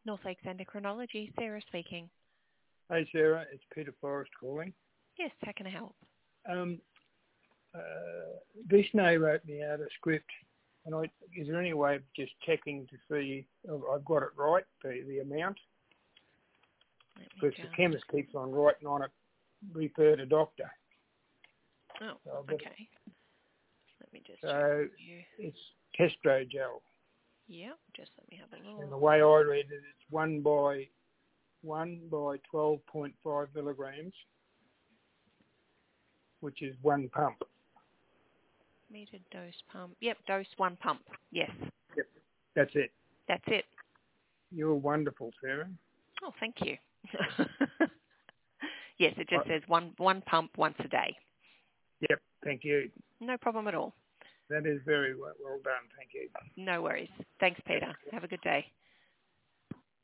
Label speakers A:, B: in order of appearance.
A: North Lakes Endocrinology, Sarah speaking.
B: Hey Sarah, it's Peter Forrest calling.
A: Yes, how can I help?
B: Vishnu wrote me out a script, and is there any way of just checking to see if I've got it right, the amount? Because the chemist keeps on writing on it, refer to doctor.
A: Oh,
B: so
A: okay. Let me just
B: So it's Testrogel.
A: Yeah, just let me have a look.
B: And the way I read it, it's 1 by 12.5 milligrams, which is 1 pump.
A: Metered dose pump. Yep, dose 1 pump. Yes.
B: Yep, that's it.
A: That's it.
B: You're wonderful, Sarah.
A: Oh, thank you. Yes, it just says one pump once a day.
B: Yep, thank you.
A: No problem at all.
B: That is very well done, thank you.
A: No worries. Thanks, Peter. Have a good day.